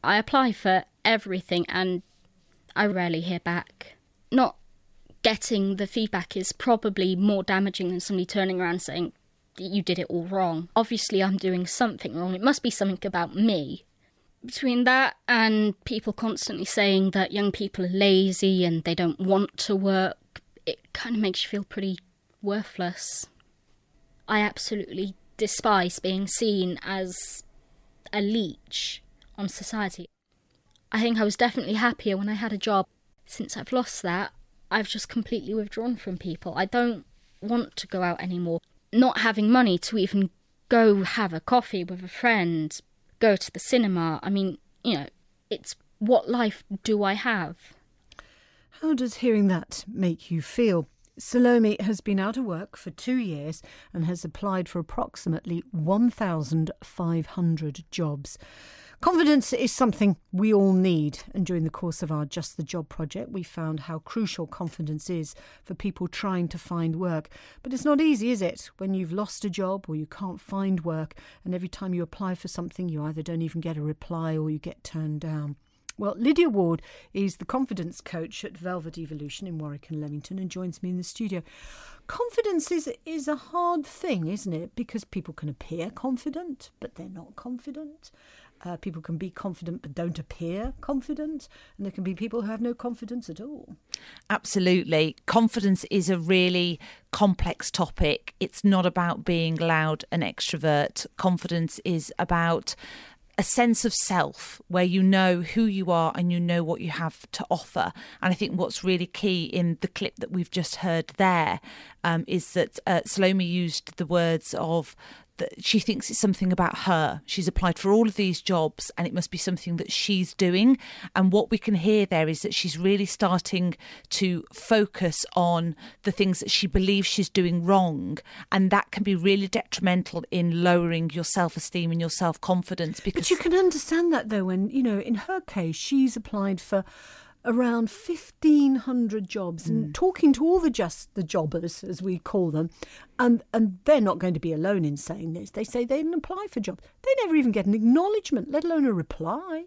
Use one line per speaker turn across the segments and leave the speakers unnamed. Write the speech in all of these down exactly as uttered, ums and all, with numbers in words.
I apply for everything and I rarely hear back. Not getting the feedback is probably more damaging than somebody turning around saying, you did it all wrong. Obviously, I'm doing something wrong. It must be something about me. Between that and people constantly saying that young people are lazy and they don't want to work, it kind of makes you feel pretty worthless. I absolutely despise being seen as a leech on society. I think I was definitely happier when I had a job. Since I've lost that, I've just completely withdrawn from people. I don't want to go out anymore. Not having money to even go have a coffee with a friend, go to the cinema. I mean, you know, it's what life do I have?
How does hearing that make you feel? Salome has been out of work for two years and has applied for approximately one thousand five hundred jobs. Confidence is something we all need, and during the course of our Just the Job project, we found how crucial confidence is for people trying to find work. But it's not easy, is it, when you've lost a job or you can't find work, and every time you apply for something, you either don't even get a reply or you get turned down. Well, Lydia Ward is the confidence coach at Velvet Evolution in Warwick and Leamington and joins me in the studio. Confidence is is a hard thing, isn't it? Because people can appear confident, but they're not confident. Uh, people can be confident but don't appear confident. And there can be people who have no confidence at all.
Absolutely. Confidence is a really complex topic. It's not about being loud and extrovert. Confidence is about a sense of self where you know who you are and you know what you have to offer. And I think what's really key in the clip that we've just heard there um, is that uh, Salome used the words of that she thinks it's something about her. She's applied for all of these jobs and it must be something that she's doing. And what we can hear there is that she's really starting to focus on the things that she believes she's doing wrong. And that can be really detrimental in lowering your self-esteem and your self-confidence. Because
But you can understand that, though, when, you know, in her case, she's applied for around fifteen hundred jobs and mm. talking to all the just the jobbers, as we call them, and and they're not going to be alone in saying this. They say they didn't apply for jobs. They never even get an acknowledgement, let alone a reply.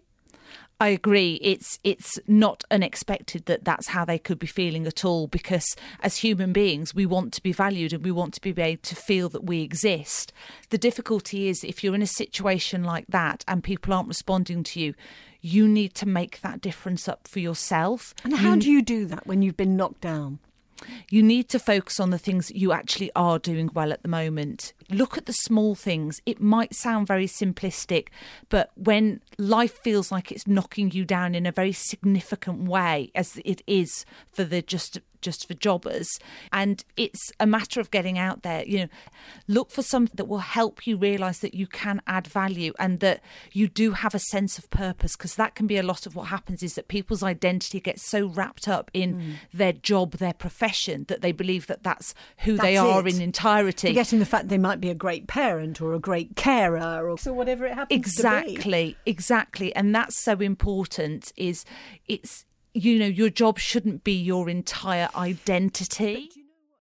I agree. It's it's not unexpected that that's how they could be feeling at all, because as human beings, we want to be valued and we want to be able to feel that we exist. The difficulty is if you're in a situation like that and people aren't responding to you, you need to make that difference up for yourself.
And how you, do you do that when you've been knocked down?
You need to focus on the things that you actually are doing well at the moment. Look at the small things. It might sound very simplistic, but when life feels like it's knocking you down in a very significant way, as it is for the just just for jobbers, and it's a matter of getting out there, you know, look for something that will help you realise that you can add value and that you do have a sense of purpose, because that can be a lot of what happens is that people's identity gets so wrapped up in mm. their job, their profession, that they believe that that's who that's they are it. in entirety.
Forgetting the fact they might be a great parent or a great carer or so whatever it happens
exactly,
to be.
Exactly. And that's so important, is it's, you know, your job shouldn't be your entire identity.